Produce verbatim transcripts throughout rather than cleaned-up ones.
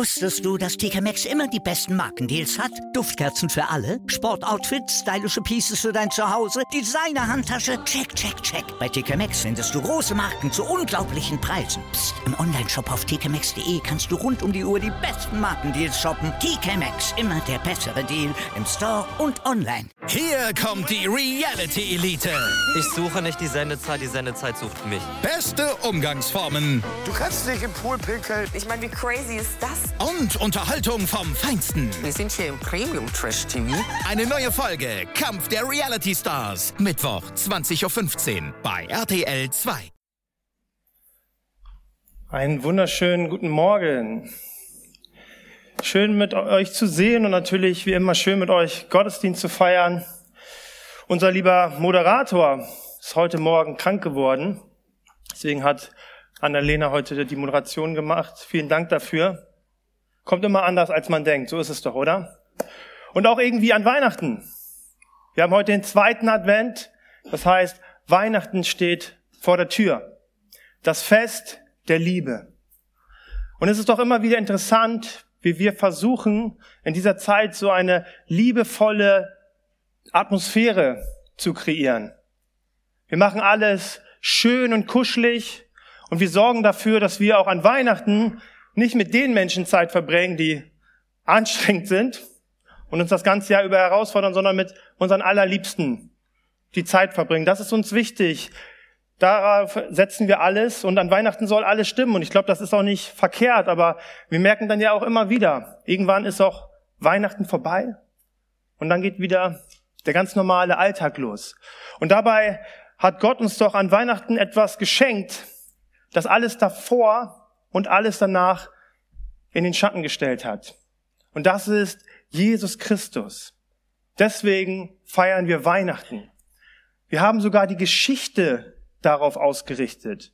Wusstest du, dass T K Maxx immer die besten Markendeals hat? Duftkerzen für alle, Sportoutfits, stylische Pieces für dein Zuhause, Designer-Handtasche, check, check, check. Bei T K Maxx findest du große Marken zu unglaublichen Preisen. Psst. Im Onlineshop auf t k maxx punkt d e kannst du rund um die Uhr die besten Markendeals shoppen. T K Maxx, immer der bessere Deal im Store und online. Hier kommt die Reality Elite. Ich suche nicht die Sendezeit, die Sendezeit sucht mich. Beste Umgangsformen. Du kannst dich im Pool pinkeln. Ich meine, wie crazy ist das? Und Unterhaltung vom Feinsten. Wir sind hier im Premium-Trash-T V. Eine neue Folge Kampf der Reality Stars. Mittwoch, zwanzig Uhr fünfzehn bei R T L zwei. Einen wunderschönen guten Morgen. Schön mit euch zu sehen und natürlich wie immer schön mit euch Gottesdienst zu feiern. Unser lieber Moderator ist heute Morgen krank geworden. Deswegen hat Annalena heute die Moderation gemacht. Vielen Dank dafür. Kommt immer anders, als man denkt. So ist es doch, oder? Und auch irgendwie an Weihnachten. Wir haben heute den zweiten Advent. Das heißt, Weihnachten steht vor der Tür. Das Fest der Liebe. Und es ist doch immer wieder interessant, wie wir versuchen, in dieser Zeit so eine liebevolle Atmosphäre zu kreieren. Wir machen alles schön und kuschelig und wir sorgen dafür, dass wir auch an Weihnachten nicht mit den Menschen Zeit verbringen, die anstrengend sind und uns das ganze Jahr über herausfordern, sondern mit unseren Allerliebsten die Zeit verbringen. Das ist uns wichtig. Darauf setzen wir alles und an Weihnachten soll alles stimmen. Und ich glaube, das ist auch nicht verkehrt, aber wir merken dann ja auch immer wieder, irgendwann ist auch Weihnachten vorbei und dann geht wieder der ganz normale Alltag los. Und dabei hat Gott uns doch an Weihnachten etwas geschenkt, das alles davor und alles danach in den Schatten gestellt hat. Und das ist Jesus Christus. Deswegen feiern wir Weihnachten. Wir haben sogar die Geschichte darauf ausgerichtet.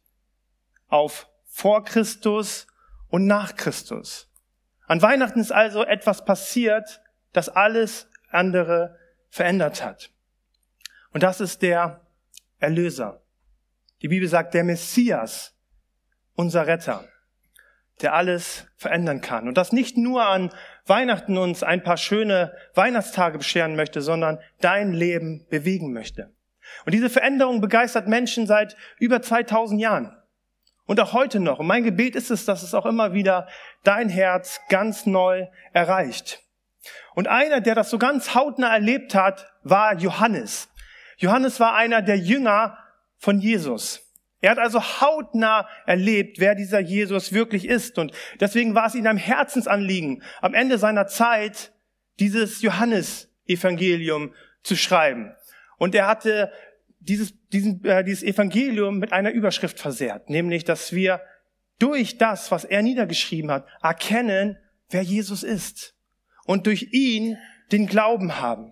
Auf vor Christus und nach Christus. An Weihnachten ist also etwas passiert, das alles andere verändert hat. Und das ist der Erlöser. Die Bibel sagt, der Messias, unser Retter, der alles verändern kann. Und das nicht nur an Weihnachten uns ein paar schöne Weihnachtstage bescheren möchte, sondern dein Leben bewegen möchte. Und diese Veränderung begeistert Menschen seit über zweitausend Jahren. Und auch heute noch. Und mein Gebet ist es, dass es auch immer wieder dein Herz ganz neu erreicht. Und einer, der das so ganz hautnah erlebt hat, war Johannes. Johannes war einer der Jünger von Jesus. Er hat also hautnah erlebt, wer dieser Jesus wirklich ist. Und deswegen war es ihm ein Herzensanliegen, am Ende seiner Zeit dieses Johannes-Evangelium zu schreiben. Und er hatte dieses, diesen, äh, dieses Evangelium mit einer Überschrift versehrt, nämlich, dass wir durch das, was er niedergeschrieben hat, erkennen, wer Jesus ist und durch ihn den Glauben haben.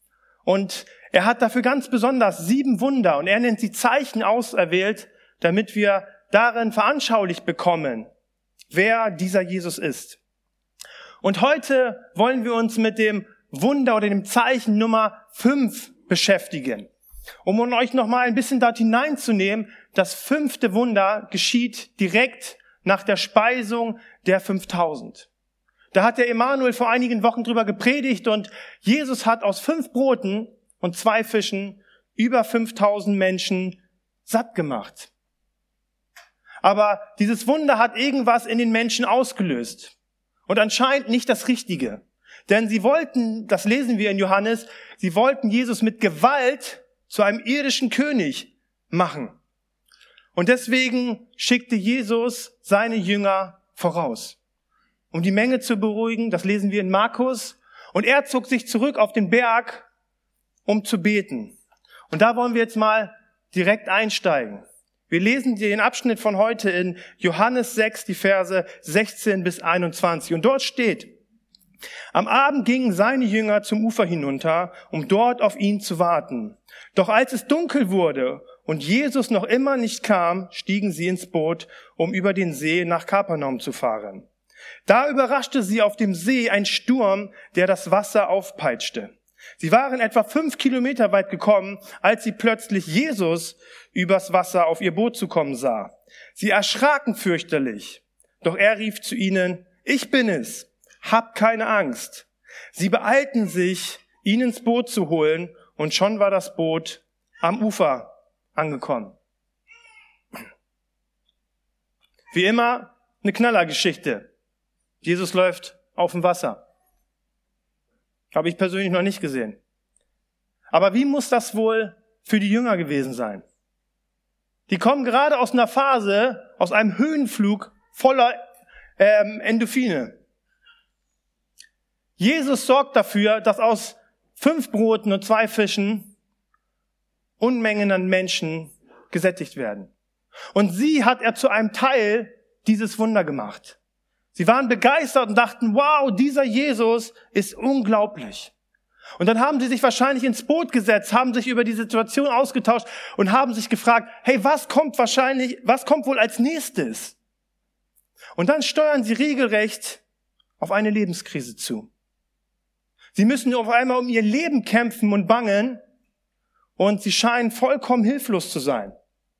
Und er hat dafür ganz besonders sieben Wunder und er nennt sie Zeichen auserwählt, damit wir darin veranschaulicht bekommen, wer dieser Jesus ist. Und heute wollen wir uns mit dem Wunder oder dem Zeichen Nummer fünf beschäftigen. Um euch noch mal ein bisschen dort hineinzunehmen, das fünfte Wunder geschieht direkt nach der Speisung der fünftausend. Da hat der Emanuel vor einigen Wochen drüber gepredigt und Jesus hat aus fünf Broten und zwei Fischen über fünftausend Menschen satt gemacht. Aber dieses Wunder hat irgendwas in den Menschen ausgelöst und anscheinend nicht das Richtige. Denn sie wollten, das lesen wir in Johannes, sie wollten Jesus mit Gewalt zu einem irdischen König machen. Und deswegen schickte Jesus seine Jünger voraus, um die Menge zu beruhigen. Das lesen wir in Markus. Und er zog sich zurück auf den Berg, um zu beten. Und da wollen wir jetzt mal direkt einsteigen. Wir lesen den Abschnitt von heute in Johannes sechs, die Verse sechzehn bis einundzwanzig. Und dort steht: Am Abend gingen seine Jünger zum Ufer hinunter, um dort auf ihn zu warten. Doch als es dunkel wurde und Jesus noch immer nicht kam, stiegen sie ins Boot, um über den See nach Kapernaum zu fahren. Da überraschte sie auf dem See ein Sturm, der das Wasser aufpeitschte. Sie waren etwa fünf Kilometer weit gekommen, als sie plötzlich Jesus übers Wasser auf ihr Boot zu kommen sah. Sie erschraken fürchterlich. Doch er rief zu ihnen: ich bin es, hab keine Angst. Sie beeilten sich, ihn ins Boot zu holen, und schon war das Boot am Ufer angekommen. Wie immer eine Knallergeschichte. Jesus läuft auf dem Wasser. Habe ich persönlich noch nicht gesehen. Aber wie muss das wohl für die Jünger gewesen sein? Die kommen gerade aus einer Phase, aus einem Höhenflug voller ähm, Endorphine. Jesus sorgt dafür, dass aus fünf Broten und zwei Fischen Unmengen an Menschen gesättigt werden. Und sie hat er zu einem Teil dieses Wunder gemacht. Sie waren begeistert und dachten, wow, dieser Jesus ist unglaublich. Und dann haben sie sich wahrscheinlich ins Boot gesetzt, haben sich über die Situation ausgetauscht und haben sich gefragt, hey, was kommt wahrscheinlich, was kommt wohl als nächstes? Und dann steuern sie regelrecht auf eine Lebenskrise zu. Sie müssen auf einmal um ihr Leben kämpfen und bangen und sie scheinen vollkommen hilflos zu sein.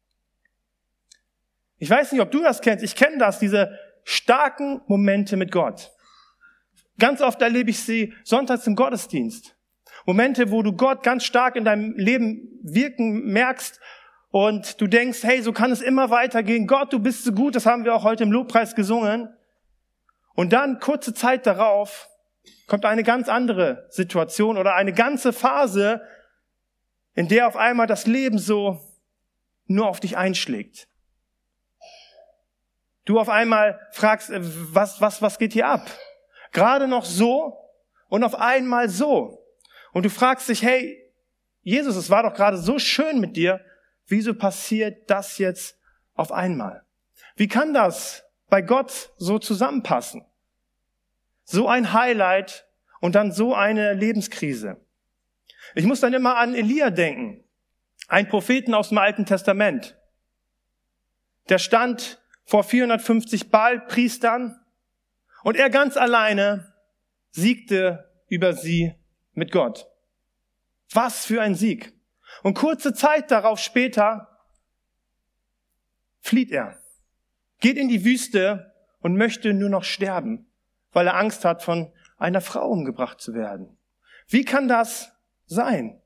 Ich weiß nicht, ob du das kennst. Ich kenne das, diese starken Momente mit Gott. Ganz oft erlebe ich sie sonntags im Gottesdienst. Momente, wo du Gott ganz stark in deinem Leben wirken merkst und du denkst, hey, so kann es immer weitergehen. Gott, du bist so gut. Das haben wir auch heute im Lobpreis gesungen. Und dann, kurze Zeit darauf, kommt eine ganz andere Situation oder eine ganze Phase, in der auf einmal das Leben so nur auf dich einschlägt. Du auf einmal fragst, was, was, was geht hier ab? Gerade noch so und auf einmal so. Und du fragst dich, hey, Jesus, es war doch gerade so schön mit dir. Wieso passiert das jetzt auf einmal? Wie kann das bei Gott so zusammenpassen? So ein Highlight und dann so eine Lebenskrise. Ich muss dann immer an Elia denken, einen Propheten aus dem Alten Testament. Der stand vor vierhundertfünfzig Baal-Priestern und er ganz alleine siegte über sie mit Gott. Was für ein Sieg. Und kurze Zeit darauf später flieht er, geht in die Wüste und möchte nur noch sterben, weil er Angst hat, von einer Frau umgebracht zu werden. Wie kann das sein?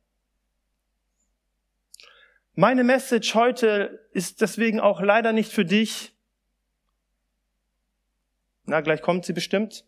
Meine Message heute ist deswegen auch leider nicht für dich. Na, gleich kommt sie bestimmt.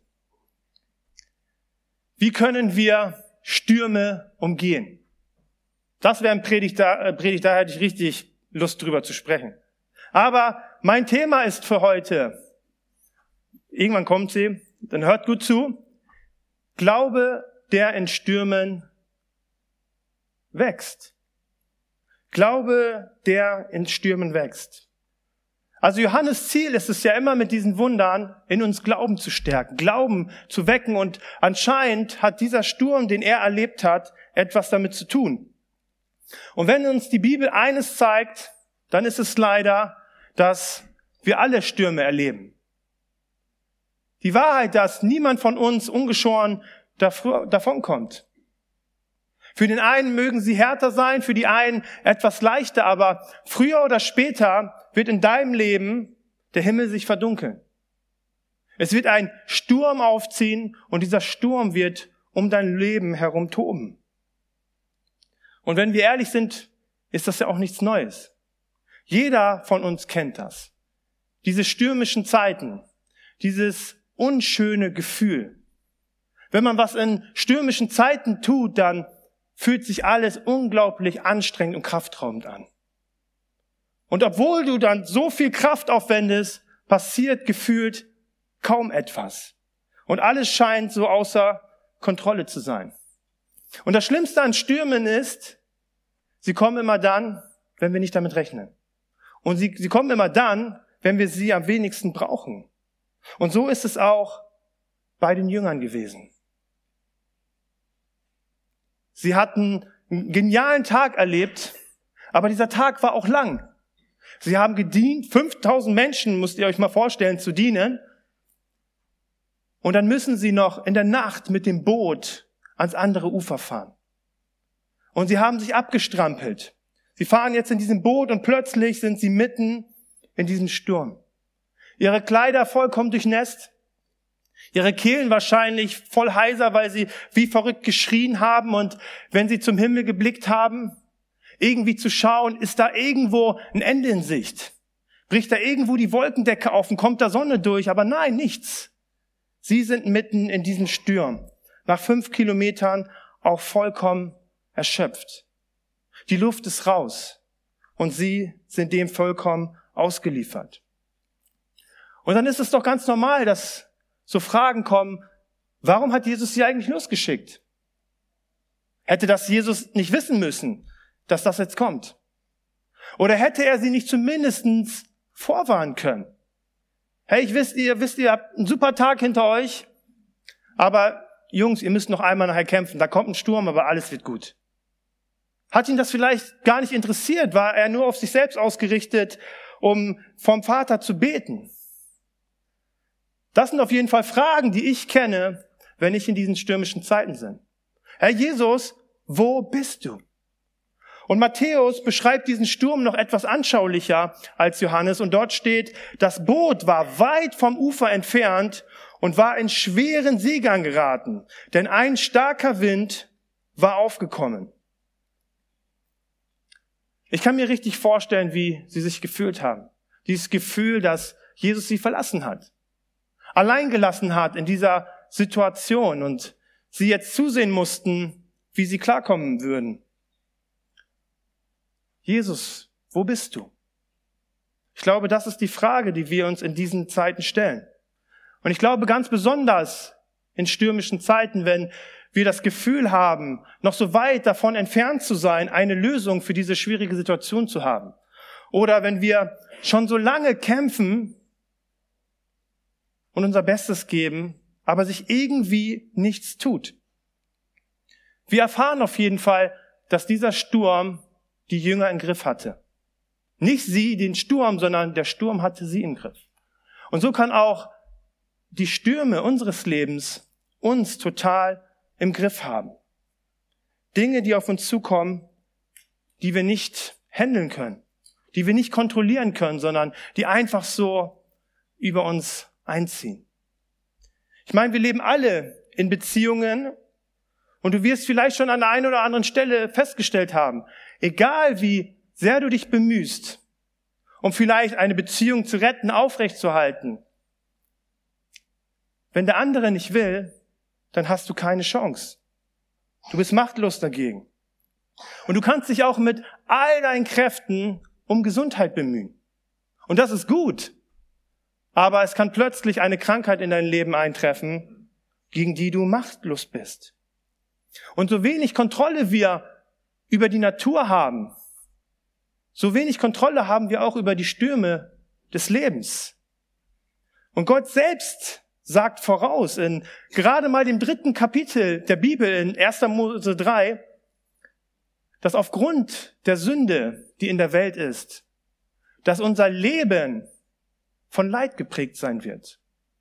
Wie können wir Stürme umgehen? Das wäre ein Predigt, da, Predigt, da hätte ich richtig Lust drüber zu sprechen. Aber mein Thema ist für heute, irgendwann kommt sie, dann hört gut zu, Glaube, der in Stürmen wächst. Glaube, der in Stürmen wächst. Also Johannes Ziel ist es ja immer, mit diesen Wundern in uns Glauben zu stärken, Glauben zu wecken. Und anscheinend hat dieser Sturm, den er erlebt hat, etwas damit zu tun. Und wenn uns die Bibel eines zeigt, dann ist es leider, dass wir alle Stürme erleben. Die Wahrheit, dass niemand von uns ungeschoren davonkommt. Für den einen mögen sie härter sein, für die einen etwas leichter, aber früher oder später wird in deinem Leben der Himmel sich verdunkeln. Es wird ein Sturm aufziehen und dieser Sturm wird um dein Leben herum toben. Und wenn wir ehrlich sind, ist das ja auch nichts Neues. Jeder von uns kennt das. Diese stürmischen Zeiten, dieses unschöne Gefühl. Wenn man was in stürmischen Zeiten tut, dann fühlt sich alles unglaublich anstrengend und kraftraubend an. Und obwohl du dann so viel Kraft aufwendest, passiert gefühlt kaum etwas. Und alles scheint so außer Kontrolle zu sein. Und das Schlimmste an Stürmen ist, sie kommen immer dann, wenn wir nicht damit rechnen. Und sie, sie kommen immer dann, wenn wir sie am wenigsten brauchen. Und so ist es auch bei den Jüngern gewesen. Sie hatten einen genialen Tag erlebt, aber dieser Tag war auch lang. Sie haben gedient, fünftausend Menschen, müsst ihr euch mal vorstellen, zu dienen. Und dann müssen sie noch in der Nacht mit dem Boot ans andere Ufer fahren. Und sie haben sich abgestrampelt. Sie fahren jetzt in diesem Boot und plötzlich sind sie mitten in diesem Sturm. Ihre Kleider vollkommen durchnässt. Ihre Kehlen wahrscheinlich voll heiser, weil sie wie verrückt geschrien haben. Und wenn sie zum Himmel geblickt haben, irgendwie zu schauen, ist da irgendwo ein Ende in Sicht? Bricht da irgendwo die Wolkendecke auf und kommt da Sonne durch? Aber nein, nichts. Sie sind mitten in diesem Sturm. Nach fünf Kilometern auch vollkommen erschöpft. Die Luft ist raus und sie sind dem vollkommen ausgeliefert. Und dann ist es doch ganz normal, dass so Fragen kommen, warum hat Jesus sie eigentlich losgeschickt? Hätte das Jesus nicht wissen müssen, dass das jetzt kommt? Oder hätte er sie nicht zumindest vorwarnen können? Hey, ich wisst ihr, wisst ihr, habt einen super Tag hinter euch, aber Jungs, ihr müsst noch einmal nachher kämpfen. Da kommt ein Sturm, aber alles wird gut. Hat ihn das vielleicht gar nicht interessiert? War er nur auf sich selbst ausgerichtet, um vom Vater zu beten? Das sind auf jeden Fall Fragen, die ich kenne, wenn ich in diesen stürmischen Zeiten bin. Herr Jesus, wo bist du? Und Matthäus beschreibt diesen Sturm noch etwas anschaulicher als Johannes. Und dort steht, das Boot war weit vom Ufer entfernt und war in schweren Seegang geraten, denn ein starker Wind war aufgekommen. Ich kann mir richtig vorstellen, wie sie sich gefühlt haben. Dieses Gefühl, dass Jesus sie verlassen hat, allein gelassen hat in dieser Situation und sie jetzt zusehen mussten, wie sie klarkommen würden. Jesus, wo bist du? Ich glaube, das ist die Frage, die wir uns in diesen Zeiten stellen. Und ich glaube ganz besonders in stürmischen Zeiten, wenn wir das Gefühl haben, noch so weit davon entfernt zu sein, eine Lösung für diese schwierige Situation zu haben. Oder wenn wir schon so lange kämpfen und unser Bestes geben, aber sich irgendwie nichts tut. Wir erfahren auf jeden Fall, dass dieser Sturm die Jünger im Griff hatte. Nicht sie den Sturm, sondern der Sturm hatte sie im Griff. Und so kann auch die Stürme unseres Lebens uns total im Griff haben. Dinge, die auf uns zukommen, die wir nicht handeln können, die wir nicht kontrollieren können, sondern die einfach so über uns einziehen. Ich meine, wir leben alle in Beziehungen und du wirst vielleicht schon an der einen oder anderen Stelle festgestellt haben, egal wie sehr du dich bemühst, um vielleicht eine Beziehung zu retten, aufrechtzuerhalten, wenn der andere nicht will, dann hast du keine Chance. Du bist machtlos dagegen. Und du kannst dich auch mit all deinen Kräften um Gesundheit bemühen. Und das ist gut. Aber es kann plötzlich eine Krankheit in dein Leben eintreffen, gegen die du machtlos bist. Und so wenig Kontrolle wir über die Natur haben, so wenig Kontrolle haben wir auch über die Stürme des Lebens. Und Gott selbst sagt voraus in gerade mal dem dritten Kapitel der Bibel in erster Mose drei, dass aufgrund der Sünde, die in der Welt ist, dass unser Leben von Leid geprägt sein wird.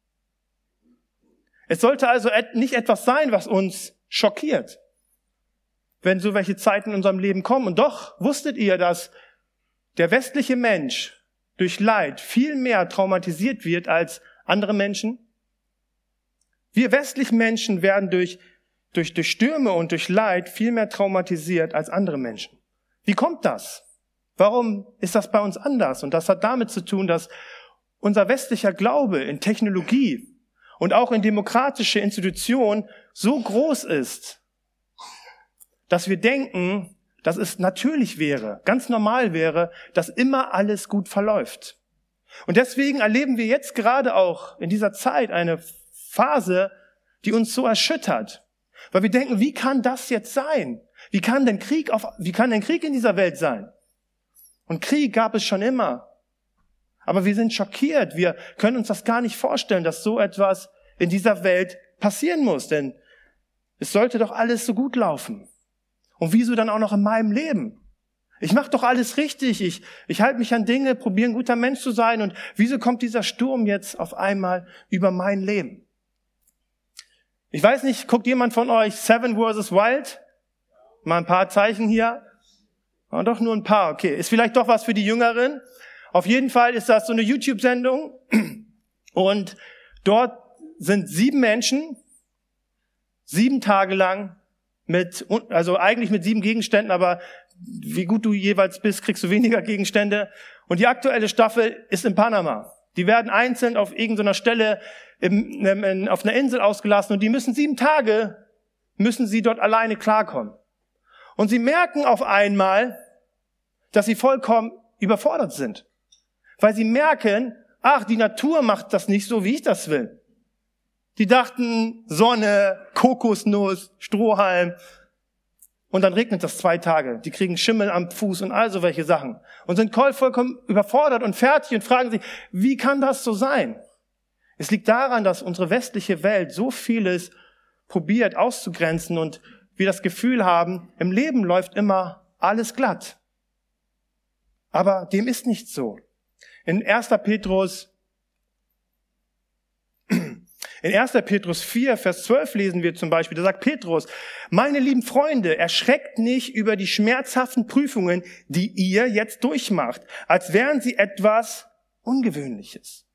Es sollte also nicht etwas sein, was uns schockiert, wenn so welche Zeiten in unserem Leben kommen. Und doch wusstet ihr, dass der westliche Mensch durch Leid viel mehr traumatisiert wird als andere Menschen? Wir westlichen Menschen werden durch, durch, durch Stürme und durch Leid viel mehr traumatisiert als andere Menschen. Wie kommt das? Warum ist das bei uns anders? Und das hat damit zu tun, dass unser westlicher Glaube in Technologie und auch in demokratische Institutionen so groß ist, dass wir denken, dass es natürlich wäre, ganz normal wäre, dass immer alles gut verläuft. Und deswegen erleben wir jetzt gerade auch in dieser Zeit eine Phase, die uns so erschüttert. Weil wir denken, wie kann das jetzt sein? Wie kann denn Krieg auf, wie kann denn Krieg in dieser Welt sein? Und Krieg gab es schon immer. Aber wir sind schockiert. Wir können uns das gar nicht vorstellen, dass so etwas in dieser Welt passieren muss. Denn es sollte doch alles so gut laufen. Und wieso dann auch noch in meinem Leben? Ich mache doch alles richtig. Ich, ich halte mich an Dinge, probiere ein guter Mensch zu sein. Und wieso kommt dieser Sturm jetzt auf einmal über mein Leben? Ich weiß nicht, guckt jemand von euch Seven versus Wild? Mal ein paar Zeichen hier. Oh, doch nur ein paar, okay. Ist vielleicht doch was für die Jüngeren. Auf jeden Fall ist das so eine YouTube-Sendung. Und dort sind sieben Menschen, sieben Tage lang, mit, also eigentlich mit sieben Gegenständen, aber wie gut du jeweils bist, kriegst du weniger Gegenstände. Und die aktuelle Staffel ist in Panama. Die werden einzeln auf irgendeiner Stelle im, in, auf einer Insel ausgelassen und die müssen sieben Tage, müssen sie dort alleine klarkommen. Und sie merken auf einmal, dass sie vollkommen überfordert sind. Weil sie merken, ach, die Natur macht das nicht so, wie ich das will. Die dachten, Sonne, Kokosnuss, Strohhalm. Und dann regnet das zwei Tage. Die kriegen Schimmel am Fuß und all so welche Sachen. Und sind vollkommen überfordert und fertig und fragen sich, wie kann das so sein? Es liegt daran, dass unsere westliche Welt so vieles probiert auszugrenzen und wir das Gefühl haben, im Leben läuft immer alles glatt. Aber dem ist nicht so. In erster Petrus In erster Petrus vier, Vers zwölf lesen wir zum Beispiel, da sagt Petrus, meine lieben Freunde, erschreckt nicht über die schmerzhaften Prüfungen, die ihr jetzt durchmacht, als wären sie etwas Ungewöhnliches.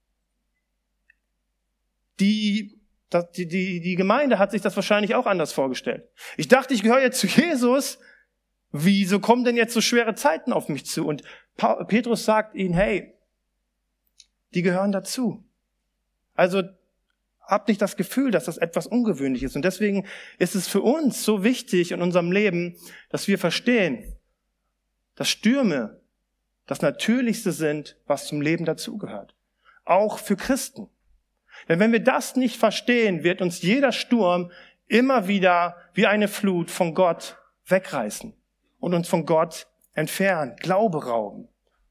Die, die, die, die Gemeinde hat sich das wahrscheinlich auch anders vorgestellt. Ich dachte, ich gehöre jetzt zu Jesus. Wieso kommen denn jetzt so schwere Zeiten auf mich zu? Und Petrus sagt ihnen, hey, die gehören dazu. Also, habt nicht das Gefühl, dass das etwas ungewöhnlich ist. Und deswegen ist es für uns so wichtig in unserem Leben, dass wir verstehen, dass Stürme das Natürlichste sind, was zum Leben dazugehört. Auch für Christen. Denn wenn wir das nicht verstehen, wird uns jeder Sturm immer wieder wie eine Flut von Gott wegreißen und uns von Gott entfernen, Glaube rauben.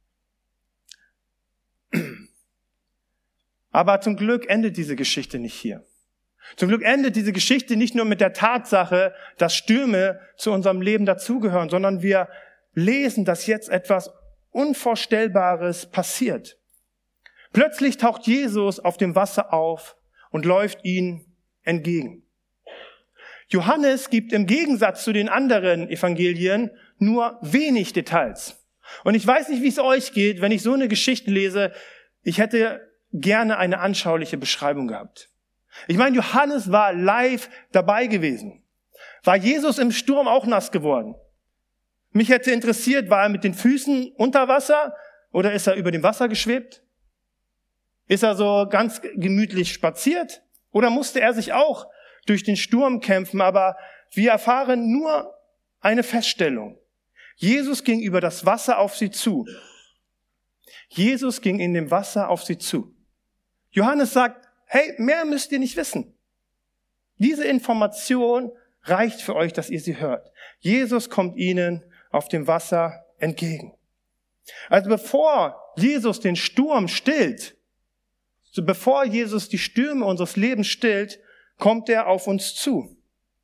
Aber zum Glück endet diese Geschichte nicht hier. Zum Glück endet diese Geschichte nicht nur mit der Tatsache, dass Stürme zu unserem Leben dazugehören, sondern wir lesen, dass jetzt etwas Unvorstellbares passiert. Plötzlich taucht Jesus auf dem Wasser auf und läuft ihnen entgegen. Johannes gibt im Gegensatz zu den anderen Evangelien nur wenig Details. Und ich weiß nicht, wie es euch geht, wenn ich so eine Geschichte lese. Ich hätte gerne eine anschauliche Beschreibung gehabt. Ich meine, Johannes war live dabei gewesen. War Jesus im Sturm auch nass geworden? Mich hätte interessiert, war er mit den Füßen unter Wasser oder ist er über dem Wasser geschwebt? Ist er so ganz gemütlich spaziert? Oder musste er sich auch durch den Sturm kämpfen? Aber wir erfahren nur eine Feststellung. Jesus ging über das Wasser auf sie zu. Jesus ging in dem Wasser auf sie zu. Johannes sagt, hey, mehr müsst ihr nicht wissen. Diese Information reicht für euch, dass ihr sie hört. Jesus kommt ihnen auf dem Wasser entgegen. Also bevor Jesus den Sturm stillt, so bevor Jesus die Stürme unseres Lebens stillt, kommt er auf uns zu.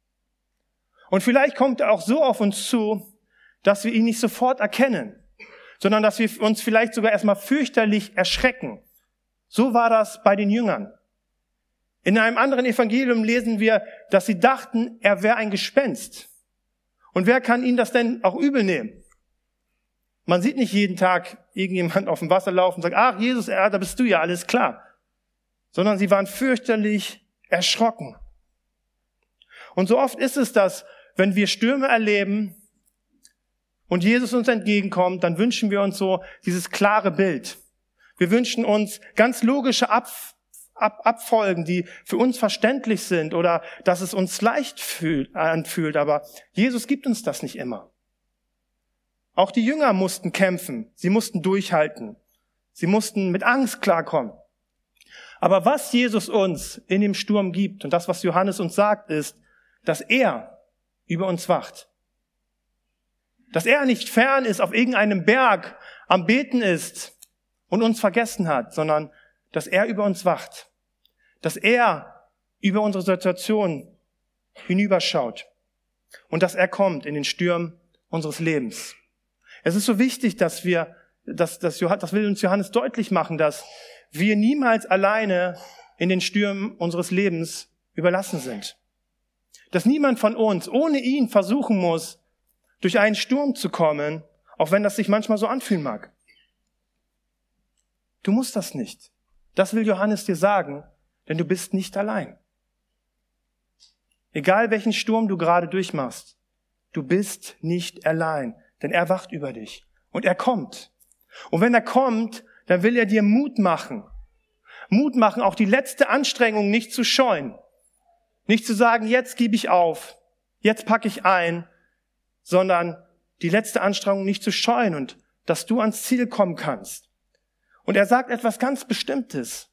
Und vielleicht kommt er auch so auf uns zu, dass wir ihn nicht sofort erkennen, sondern dass wir uns vielleicht sogar erstmal fürchterlich erschrecken. So war das bei den Jüngern. In einem anderen Evangelium lesen wir, dass sie dachten, er wäre ein Gespenst. Und wer kann ihnen das denn auch übel nehmen? Man sieht nicht jeden Tag irgendjemand auf dem Wasser laufen und sagt, ach Jesus, ja, da bist du ja, alles klar. Sondern sie waren fürchterlich erschrocken. Und so oft ist es das, wenn wir Stürme erleben und Jesus uns entgegenkommt, dann wünschen wir uns so dieses klare Bild. Wir wünschen uns ganz logische Ab, Ab, Abfolgen, die für uns verständlich sind oder dass es uns leicht fühlt, anfühlt. Aber Jesus gibt uns das nicht immer. Auch die Jünger mussten kämpfen. Sie mussten durchhalten. Sie mussten mit Angst klarkommen. Aber was Jesus uns in dem Sturm gibt und das, was Johannes uns sagt, ist, dass er über uns wacht. Dass er nicht fern ist, auf irgendeinem Berg am Beten ist und uns vergessen hat, sondern dass er über uns wacht. Dass er über unsere Situation hinüberschaut und dass er kommt in den Stürmen unseres Lebens. Es ist so wichtig, dass wir, dass, dass Johannes, das will uns Johannes deutlich machen, dass wir niemals alleine in den Stürmen unseres Lebens überlassen sind. Dass niemand von uns ohne ihn versuchen muss, durch einen Sturm zu kommen, auch wenn das sich manchmal so anfühlen mag. Du musst das nicht. Das will Johannes dir sagen, denn du bist nicht allein. Egal welchen Sturm du gerade durchmachst, du bist nicht allein, denn er wacht über dich und er kommt. Und wenn er kommt, dann will er dir Mut machen. Mut machen, auch die letzte Anstrengung nicht zu scheuen. Nicht zu sagen, jetzt gebe ich auf, jetzt packe ich ein, sondern die letzte Anstrengung nicht zu scheuen und dass du ans Ziel kommen kannst. Und er sagt etwas ganz Bestimmtes.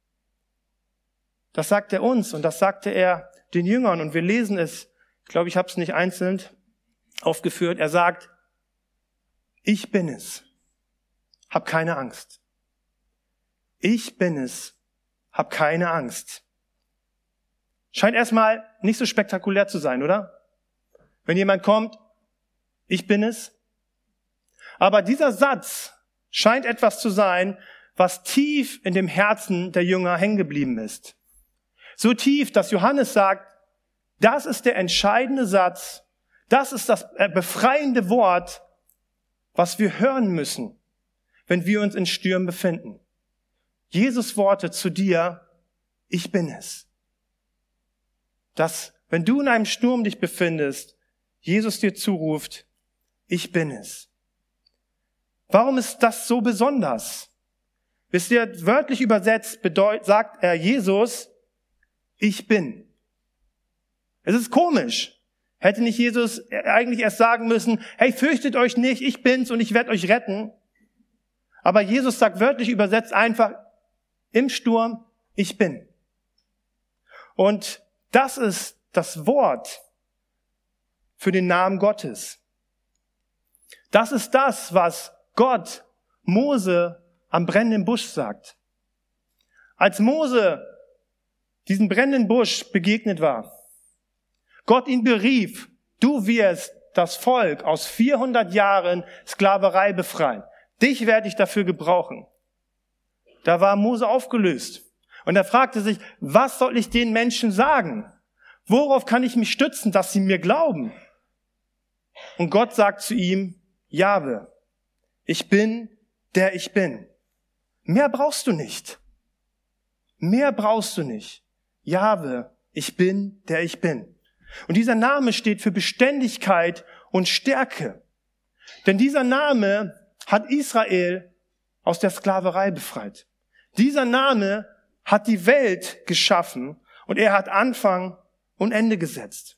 Das sagt er uns und das sagte er den Jüngern und wir lesen es. Ich glaube, ich habe es nicht einzeln aufgeführt. Er sagt, ich bin es. Hab keine Angst. Ich bin es. Hab keine Angst. Scheint erstmal nicht so spektakulär zu sein, oder? Wenn jemand kommt, ich bin es. Aber dieser Satz scheint etwas zu sein, was tief in dem Herzen der Jünger hängen geblieben ist. So tief, dass Johannes sagt, das ist der entscheidende Satz, das ist das befreiende Wort, was wir hören müssen, wenn wir uns in Stürmen befinden. Jesus Worte zu dir, ich bin es. Dass, wenn du in einem Sturm dich befindest, Jesus dir zuruft, ich bin es. Warum ist das so besonders? Wisst ihr, wörtlich übersetzt bedeutet, sagt er Jesus, ich bin. Es ist komisch. Hätte nicht Jesus eigentlich erst sagen müssen, hey, fürchtet euch nicht, ich bin's und ich werde euch retten. Aber Jesus sagt wörtlich übersetzt einfach im Sturm, ich bin. Und das ist das Wort für den Namen Gottes. Das ist das, was Gott Mose am brennenden Busch sagt. Als Mose diesen brennenden Busch begegnet war, Gott ihn berief, du wirst das Volk aus vierhundert Jahren Sklaverei befreien. Dich werde ich dafür gebrauchen. Da war Mose aufgelöst. Und er fragte sich, was soll ich den Menschen sagen? Worauf kann ich mich stützen, dass sie mir glauben? Und Gott sagt zu ihm, Jahwe, ich bin, der ich bin. Mehr brauchst du nicht. Mehr brauchst du nicht. Jahwe, ich bin, der ich bin. Und dieser Name steht für Beständigkeit und Stärke. Denn dieser Name hat Israel aus der Sklaverei befreit. Dieser Name hat die Welt geschaffen und er hat Anfang und Ende gesetzt.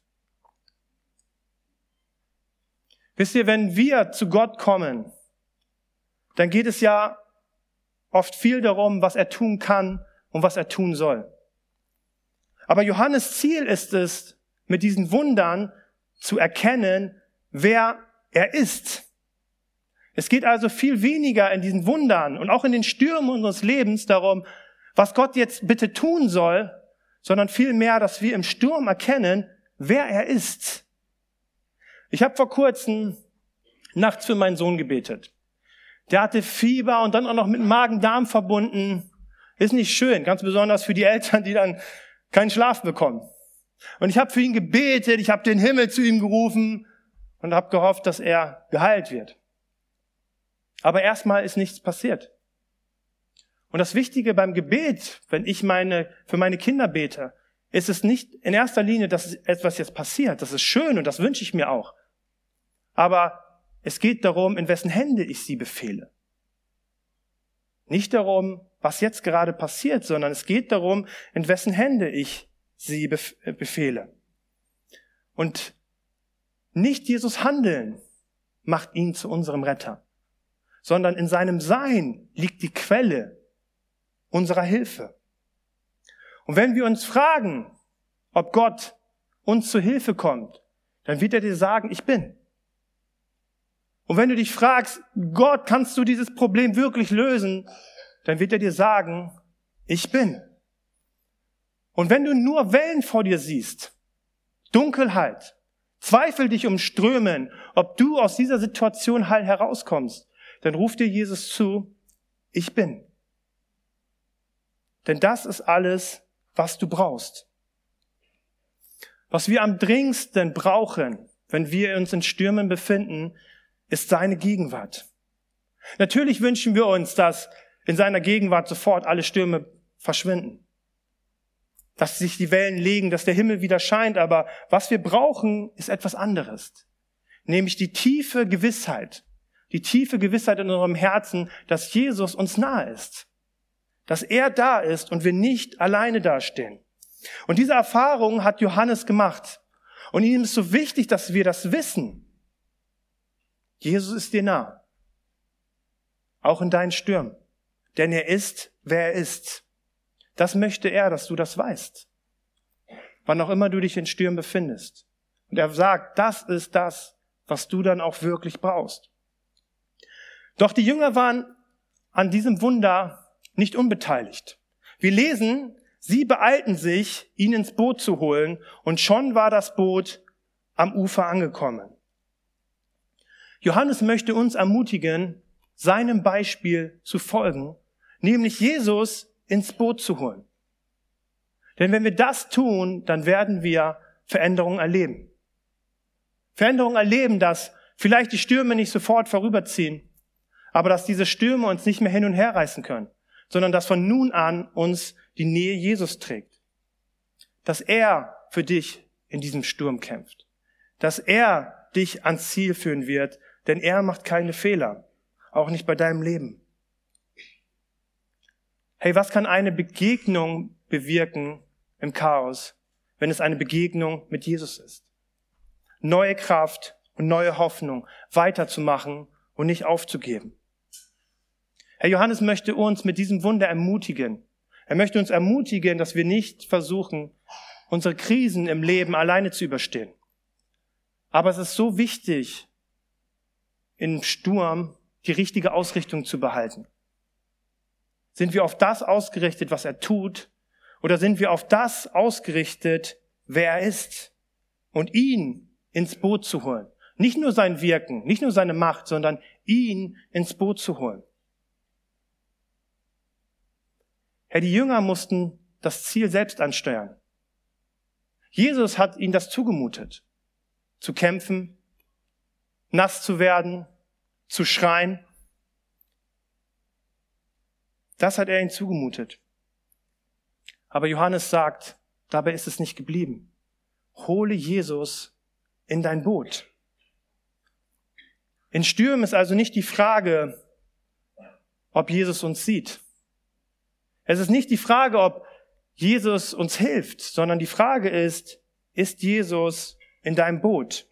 Wisst ihr, wenn wir zu Gott kommen, dann geht es ja oft viel darum, was er tun kann und was er tun soll. Aber Johannes Ziel ist es, mit diesen Wundern zu erkennen, wer er ist. Es geht also viel weniger in diesen Wundern und auch in den Stürmen unseres Lebens darum, was Gott jetzt bitte tun soll, sondern vielmehr, dass wir im Sturm erkennen, wer er ist. Ich habe vor kurzem nachts für meinen Sohn gebetet. Der hatte Fieber und dann auch noch mit Magen-Darm verbunden. Ist nicht schön, ganz besonders für die Eltern, die dann keinen Schlaf bekommen. Und ich habe für ihn gebetet, ich habe den Himmel zu ihm gerufen und habe gehofft, dass er geheilt wird. Aber erstmal ist nichts passiert. Und das Wichtige beim Gebet, wenn ich meine für meine Kinder bete, ist es nicht in erster Linie, dass etwas jetzt passiert. Das ist schön und das wünsche ich mir auch. Aber es geht darum, in wessen Hände ich sie befehle. Nicht darum, was jetzt gerade passiert, sondern es geht darum, in wessen Hände ich sie befehle. Und nicht Jesus Handeln macht ihn zu unserem Retter, sondern in seinem Sein liegt die Quelle unserer Hilfe. Und wenn wir uns fragen, ob Gott uns zur Hilfe kommt, dann wird er dir sagen, ich bin. Und wenn du dich fragst, Gott, kannst du dieses Problem wirklich lösen, dann wird er dir sagen, ich bin. Und wenn du nur Wellen vor dir siehst, Dunkelheit, Zweifel dich umströmen, ob du aus dieser Situation heil herauskommst, dann ruft dir Jesus zu, ich bin. Denn das ist alles, was du brauchst. Was wir am dringendsten brauchen, wenn wir uns in Stürmen befinden, ist seine Gegenwart. Natürlich wünschen wir uns, dass in seiner Gegenwart sofort alle Stürme verschwinden. dass sich die Wellen legen, dass der Himmel wieder scheint. Aber was wir brauchen, ist etwas anderes. Nämlich die tiefe Gewissheit. Die tiefe Gewissheit in unserem Herzen, dass Jesus uns nahe ist. Dass er da ist und wir nicht alleine dastehen. Und diese Erfahrung hat Johannes gemacht. Und ihm ist so wichtig, dass wir das wissen. Jesus ist dir nah. Auch in deinen Stürmen. Denn er ist, wer er ist. Das möchte er, dass du das weißt. Wann auch immer du dich in Stürmen befindest. Und er sagt, das ist das, was du dann auch wirklich brauchst. Doch die Jünger waren an diesem Wunder nicht unbeteiligt. Wir lesen, sie beeilten sich, ihn ins Boot zu holen, und schon war das Boot am Ufer angekommen. Johannes möchte uns ermutigen, seinem Beispiel zu folgen, nämlich Jesus ins Boot zu holen. Denn wenn wir das tun, dann werden wir Veränderungen erleben. Veränderungen erleben, dass vielleicht die Stürme nicht sofort vorüberziehen, aber dass diese Stürme uns nicht mehr hin und her reißen können, sondern dass von nun an uns die Nähe Jesus trägt. Dass er für dich in diesem Sturm kämpft. Dass er dich ans Ziel führen wird, denn er macht keine Fehler, auch nicht bei deinem Leben. Hey, was kann eine Begegnung bewirken im Chaos, wenn es eine Begegnung mit Jesus ist? Neue Kraft und neue Hoffnung, weiterzumachen und nicht aufzugeben. Herr Johannes möchte uns mit diesem Wunder ermutigen. Er möchte uns ermutigen, dass wir nicht versuchen, unsere Krisen im Leben alleine zu überstehen. Aber es ist so wichtig, im Sturm die richtige Ausrichtung zu behalten. Sind wir auf das ausgerichtet, was er tut, oder sind wir auf das ausgerichtet, wer er ist, und ihn ins Boot zu holen? Nicht nur sein Wirken, nicht nur seine Macht, sondern ihn ins Boot zu holen. Herr, die Jünger mussten das Ziel selbst ansteuern. Jesus hat ihnen das zugemutet, zu kämpfen, nass zu werden, zu schreien. Das hat er ihnen zugemutet. Aber Johannes sagt, dabei ist es nicht geblieben. Hole Jesus in dein Boot. In Stürmen ist also nicht die Frage, ob Jesus uns sieht. Es ist nicht die Frage, ob Jesus uns hilft, sondern die Frage ist, ist Jesus in deinem Boot?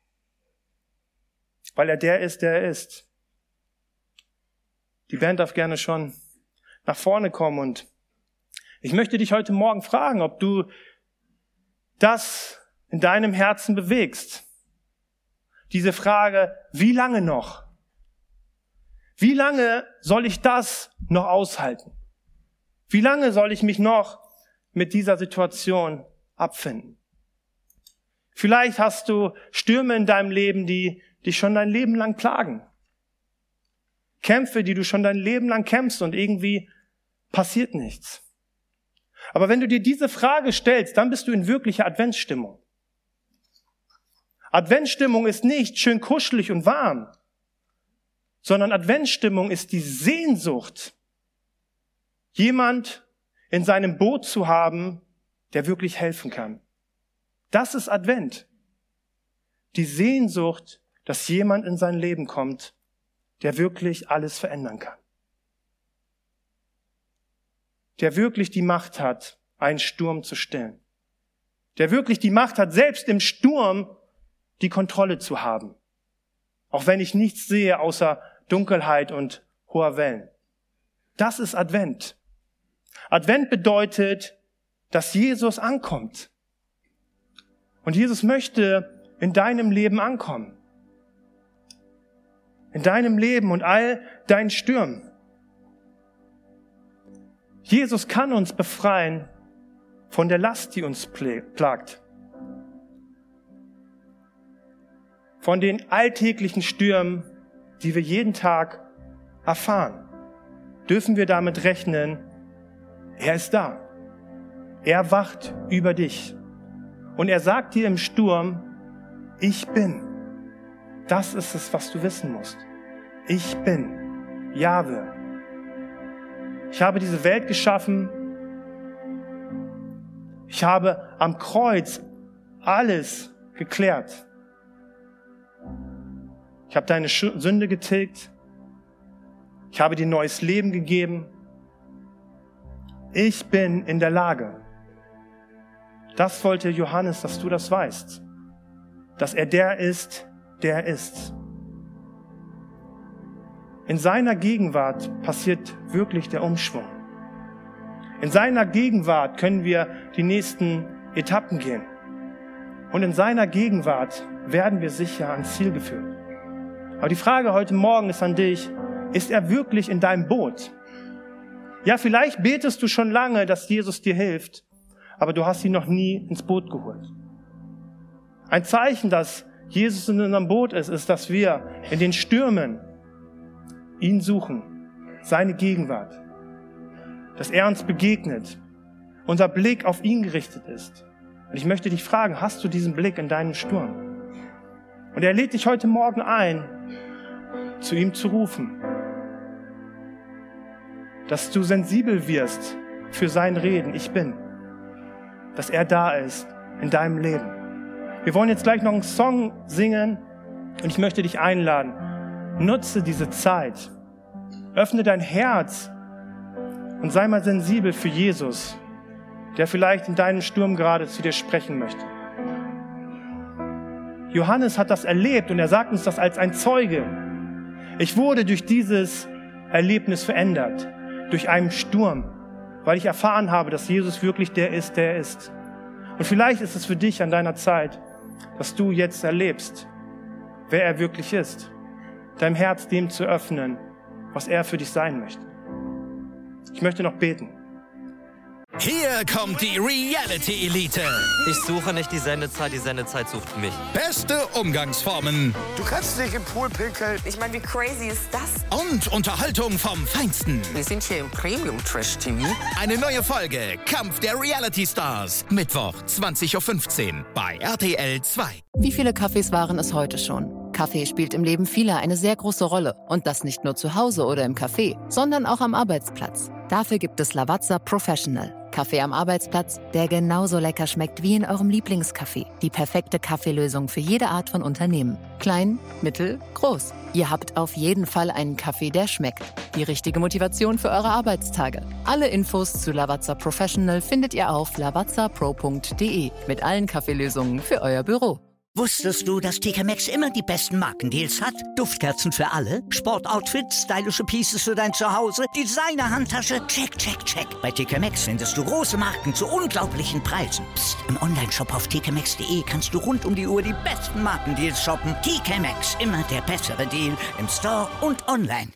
Weil er der ist, der er ist. Die Band darf gerne schon nach vorne kommen, und ich möchte dich heute Morgen fragen, ob du das in deinem Herzen bewegst. Diese Frage, wie lange noch? Wie lange soll ich das noch aushalten? Wie lange soll ich mich noch mit dieser Situation abfinden? Vielleicht hast du Stürme in deinem Leben, die dich schon dein Leben lang plagen. Kämpfe, die du schon dein Leben lang kämpfst, und irgendwie passiert nichts. Aber wenn du dir diese Frage stellst, dann bist du in wirklicher Adventsstimmung. Adventsstimmung ist nicht schön kuschelig und warm, sondern Adventsstimmung ist die Sehnsucht, jemand in seinem Boot zu haben, der wirklich helfen kann. Das ist Advent. Die Sehnsucht, dass jemand in sein Leben kommt, der wirklich alles verändern kann. Der wirklich die Macht hat, einen Sturm zu stillen. Der wirklich die Macht hat, selbst im Sturm die Kontrolle zu haben. Auch wenn ich nichts sehe außer Dunkelheit und hoher Wellen. Das ist Advent. Advent bedeutet, dass Jesus ankommt. Und Jesus möchte in deinem Leben ankommen. In deinem Leben und all deinen Stürmen. Jesus kann uns befreien von der Last, die uns plagt. Von den alltäglichen Stürmen, die wir jeden Tag erfahren. Dürfen wir damit rechnen, er ist da. Er wacht über dich. Und er sagt dir im Sturm, ich bin. Das ist es, was du wissen musst. Ich bin Jahwe. Ich habe diese Welt geschaffen Ich habe am Kreuz alles geklärt. Ich habe deine Sünde getilgt. Ich habe dir neues Leben gegeben. Ich bin in der Lage. Das wollte Johannes, dass du das weißt. Dass er der ist, der er ist. In seiner Gegenwart passiert wirklich der Umschwung. In seiner Gegenwart können wir die nächsten Etappen gehen. Und in seiner Gegenwart werden wir sicher ans Ziel geführt. Aber die Frage heute Morgen ist an dich, ist er wirklich in deinem Boot? Ja, vielleicht betest du schon lange, dass Jesus dir hilft, aber du hast ihn noch nie ins Boot geholt. Ein Zeichen, dass Jesus in unserem Boot ist, ist, dass wir in den Stürmen ihn suchen, seine Gegenwart, dass er uns begegnet, unser Blick auf ihn gerichtet ist. Und ich möchte dich fragen, hast du diesen Blick in deinem Sturm? Und er lädt dich heute Morgen ein, zu ihm zu rufen, dass du sensibel wirst für sein Reden, ich bin, dass er da ist in deinem Leben. Wir wollen jetzt gleich noch einen Song singen und ich möchte dich einladen, nutze diese Zeit, öffne dein Herz und sei mal sensibel für Jesus, der vielleicht in deinem Sturm gerade zu dir sprechen möchte. Johannes hat das erlebt und er sagt uns das als ein Zeuge. Ich wurde durch dieses Erlebnis verändert, durch einen Sturm, weil ich erfahren habe, dass Jesus wirklich der ist, der er ist. Und vielleicht ist es für dich an deiner Zeit, dass du jetzt erlebst, wer er wirklich ist, dein Herz dem zu öffnen, was er für dich sein möchte. Ich möchte noch beten. Hier kommt die Reality Elite. Ich suche nicht die Sendezeit, die Sendezeit sucht mich. Beste Umgangsformen Du kannst nicht im Pool pinkeln. Ich meine, wie crazy ist das? und Unterhaltung vom Feinsten. Wir sind hier im Premium Trash T V. Eine neue Folge Kampf der Reality Stars. Mittwoch, zwanzig Uhr fünfzehn bei R T L zwei. Wie viele Kaffees waren es heute schon? Kaffee spielt im Leben vieler eine sehr große Rolle. Und das nicht nur zu Hause oder im Café, sondern auch am Arbeitsplatz. Dafür gibt es Lavazza Professional. Kaffee am Arbeitsplatz, der genauso lecker schmeckt wie in eurem Lieblingscafé. Die perfekte Kaffeelösung für jede Art von Unternehmen. Klein, mittel, groß. Ihr habt auf jeden Fall einen Kaffee, der schmeckt. Die richtige Motivation für eure Arbeitstage. Alle Infos zu Lavazza Professional findet ihr auf lavazza pro punkt de mit allen Kaffeelösungen für euer Büro. Wusstest du, dass T K Maxx immer die besten Markendeals hat? Duftkerzen für alle, Sportoutfits, stylische Pieces für dein Zuhause, Designer-Handtasche, check, check, check. Bei T K Maxx findest du große Marken zu unglaublichen Preisen. Psst. im Onlineshop auf t k maxx punkt de kannst du rund um die Uhr die besten Markendeals shoppen. T K Maxx, immer der bessere Deal im Store und online.